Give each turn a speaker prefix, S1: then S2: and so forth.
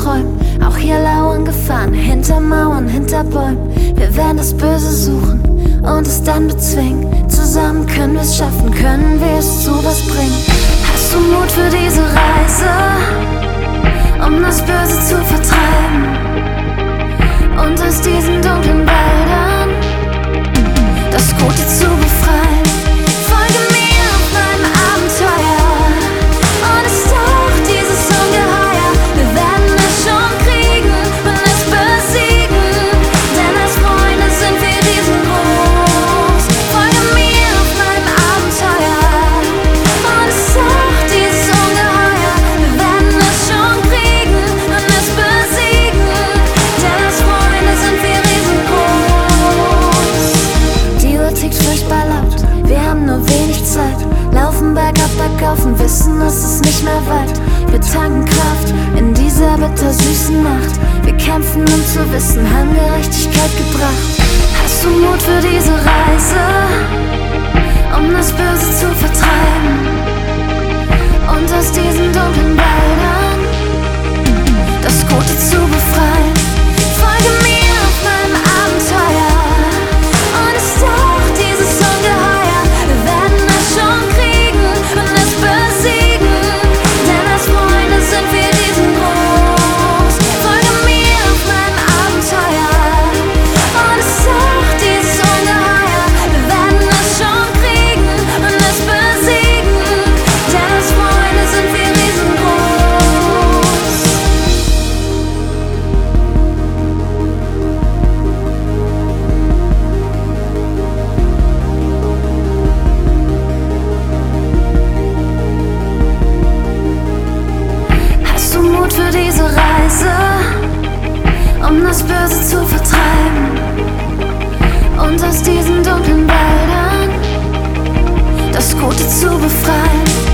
S1: träumen. Auch hier lauern Gefahren, hinter Mauern, hinter Bäumen. Wir werden das Böse suchen und es dann bezwingen. Zusammen können wir es schaffen, können wir es zu was bringen. Hast du Mut für diese Reise, um das Böse zu vertreiben und aus diesen dunklen Wäldern das Gute zu befreien? Folge mir auf meinem Abenteuer und es taucht dieses Ungeheuer. Wir werden es schon kriegen und es besiegen, denn als Freunde sind wir riesengroß. Folge mir auf meinem Abenteuer und es taucht dieses Ungeheuer. Wir werden es schon kriegen und es besiegen, denn als Freunde sind wir riesengroß. Die Uhr tickt furchtbar laut, wir haben nur wenig Zeit. Laufen bergab, bergauf und wissen, es ist nicht mehr weit. Wir tanken Kraft in dieser bittersüßen Nacht. Wir kämpfen, um zu wissen, haben Gerechtigkeit gebracht. Hast du Mut für diese Reise, um das Böse zu vertreiben und aus diesen dunklen Wäldern das Gute zu befreien? Folge mir auf meinem Abenteuer und es taucht dieses Ungeheuer. Wir werden es schon kriegen und es besiegen, denn als Freunde sind wir riesengroß. Folge mir auf meinem Abenteuer und es taucht dieses Ungeheuer. Wir werden es schon kriegen und es besiegen, denn als Freunde sind wir riesengroß. Hast du Mut für diese Reise, um das Böse zu vertreiben und aus diesen dunklen Wäldern das Gute zu befreien?